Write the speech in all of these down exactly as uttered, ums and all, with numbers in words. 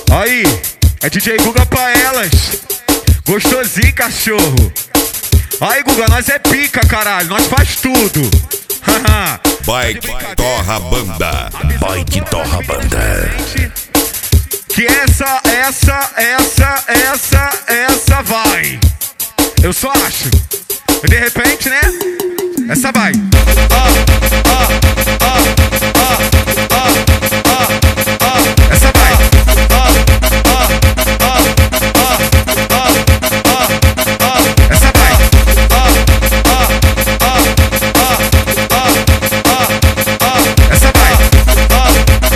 Aí, é D J Guga pra elas. Gostosinho, cachorro. Aí, Guga, nós é pica, caralho. Nós faz tudo. Vai que torra a banda. Vai que torra a banda. Que essa, essa, essa, essa, essa vai. Eu só acho. De repente, né? Essa vai. Ó, ó, ó, ó, ó, ó, ó. Essa vai. Ó, ó, ó, ó, ó, ó, ó. Essa vai. Ó, ó, ó, ó, ó, ó, ó. Essa vai. Ó,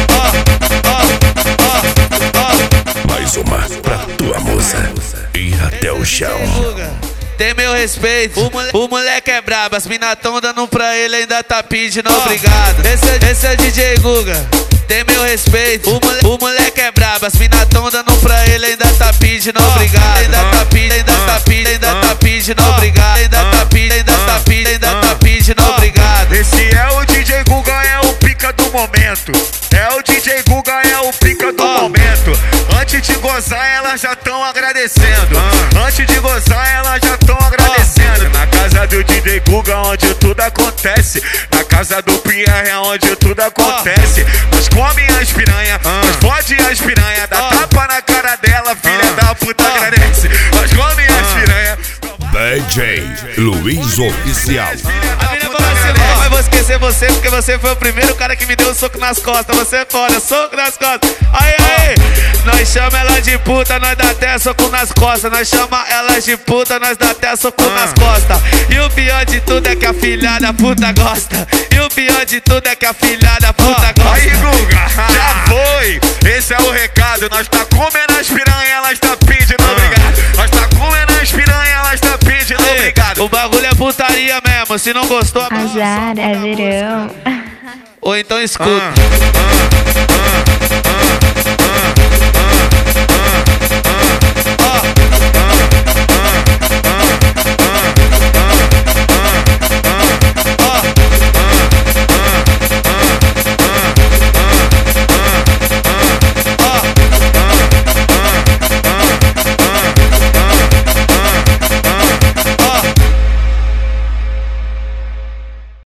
ó, ó, ó, ó. Mais uma pra tua moça. Ir até o chão. Tem meu respeito, o, mole o moleque é brabo, as mina tão dando pra ele, ainda tá pedindo oh. obrigado. Esse é, esse é D J Guga, tem meu respeito, o, mole o moleque é brabo, as mina tão dando pra ele, ainda tá pedindo oh. obrigado. Ainda oh. tá pedindo, ainda oh. tá pedindo, ainda oh. tá pedindo oh. obrigado. Ainda oh. tá pedindo, ainda oh. tá pedindo, ainda oh. tá pedindo oh. obrigado. Esse é o D J Guga, é o pica do momento. É o D J Guga, é o pica do oh. momento. Antes de gozar, elas já tão agradecendo. Ah. Antes de gozar, elas já tão agradecendo. Ah. Na casa do D J Guga, onde tudo acontece. Na casa do Pierre, é onde tudo acontece. Ah. Nós come as piranha, ah. nós fode as piranha. Dá ah. tapa na cara dela, filha ah. da puta ah. agradece. Nós come ah. as piranha. D J Luiz Oficial. Mas vou esquecer você, porque você foi o primeiro cara que me deu um soco nas costas. Você é foda, soco nas costas. Aí, aí, nós chama ela de puta, nós dá até soco nas costas. Nós chama ela de puta, nós dá até soco ah. nas costas. E o pior de tudo é que a filha da puta gosta. E o pior de tudo é que a filha da puta gosta. Aí, Guga, já foi. Esse é o recado. Nós tá comendo as piranha, elas tá pedindo ah. obrigado. Nós tá comendo as piranha, elas tá pedindo aí, obrigado. O bagulho é putaria mesmo. Se não gostou, azar, é verão. Ou então escuta. Ah, ah, ah, ah.